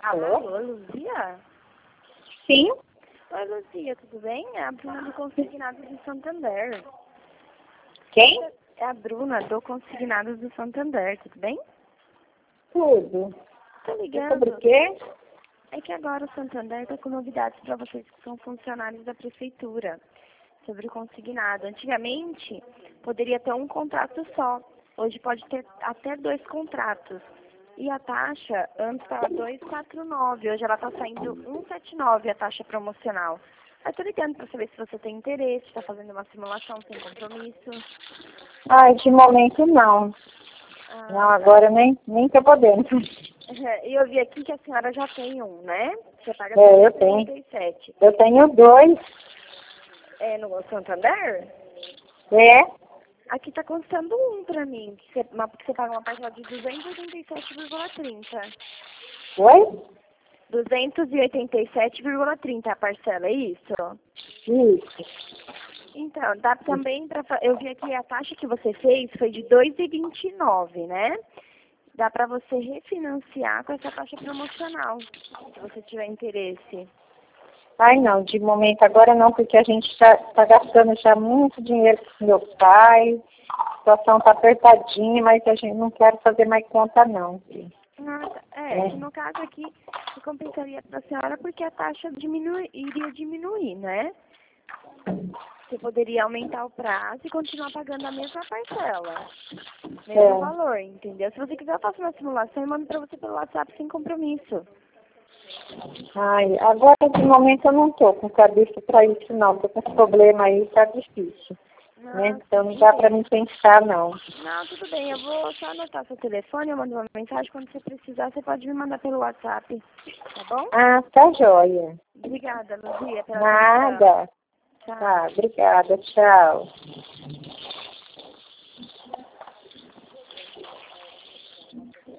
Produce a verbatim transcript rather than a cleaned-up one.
Alô? Alô, Luzia? Sim? Oi, Luzia, tudo bem? É a Bruna do Consignados do Santander. Quem? É a Bruna do Consignados do Santander, tudo bem? Tudo. Tô É sobre ligando. o quê? É que agora o Santander tá com novidades para vocês que são funcionários da prefeitura. Sobre o consignado. Antigamente, poderia ter um contrato só. Hoje pode ter até dois contratos. E a taxa, antes estava dois vírgula quarenta e nove, hoje ela está saindo um vírgula setenta e nove a taxa promocional. Eu tô ligando para saber se você tem interesse, está fazendo uma simulação sem compromisso. Ai, de momento não. Ah, Não, tá. agora nem, nem tô podendo. E eu vi aqui que a senhora já tem um, né? Você paga É, eu tenho. trinta e sete. Eu tenho dois. É no Santander? É? Aqui tá constando um pra mim, que você, uma, que você paga uma parcela de duzentos e oitenta e sete vírgula trinta. Oi? duzentos e oitenta e sete vírgula trinta a parcela, é isso? Isso. Então, dá também pra... fa- Eu vi aqui a taxa que você fez foi de dois vírgula vinte e nove, né? Dá pra você refinanciar com essa taxa promocional, se você tiver interesse. Ai, não, de momento agora não, porque a gente já está gastando já muito dinheiro com meu pai. A situação tá apertadinha, mas a gente não quer fazer mais conta não. Ah, tá. É, É. que no caso aqui, eu compensaria para a senhora porque a taxa diminui, iria diminuir, né? Você poderia aumentar o prazo e continuar pagando a mesma parcela. Mesmo É. valor, entendeu? Se você quiser, eu faço uma simulação e mando para você pelo WhatsApp sem compromisso. Ai, agora de momento eu não tô com cabeça para isso não, tô com esse problema aí, tá difícil. Né? Ah, Então não dá para mim pensar não. não, tudo bem. Eu vou só anotar seu telefone, eu mando uma mensagem. Quando você precisar, você pode me mandar pelo WhatsApp. Tá bom? Ah, tá joia. Obrigada, Luzia, pela atenção. Nada. Tchau. Tá, obrigada, tchau.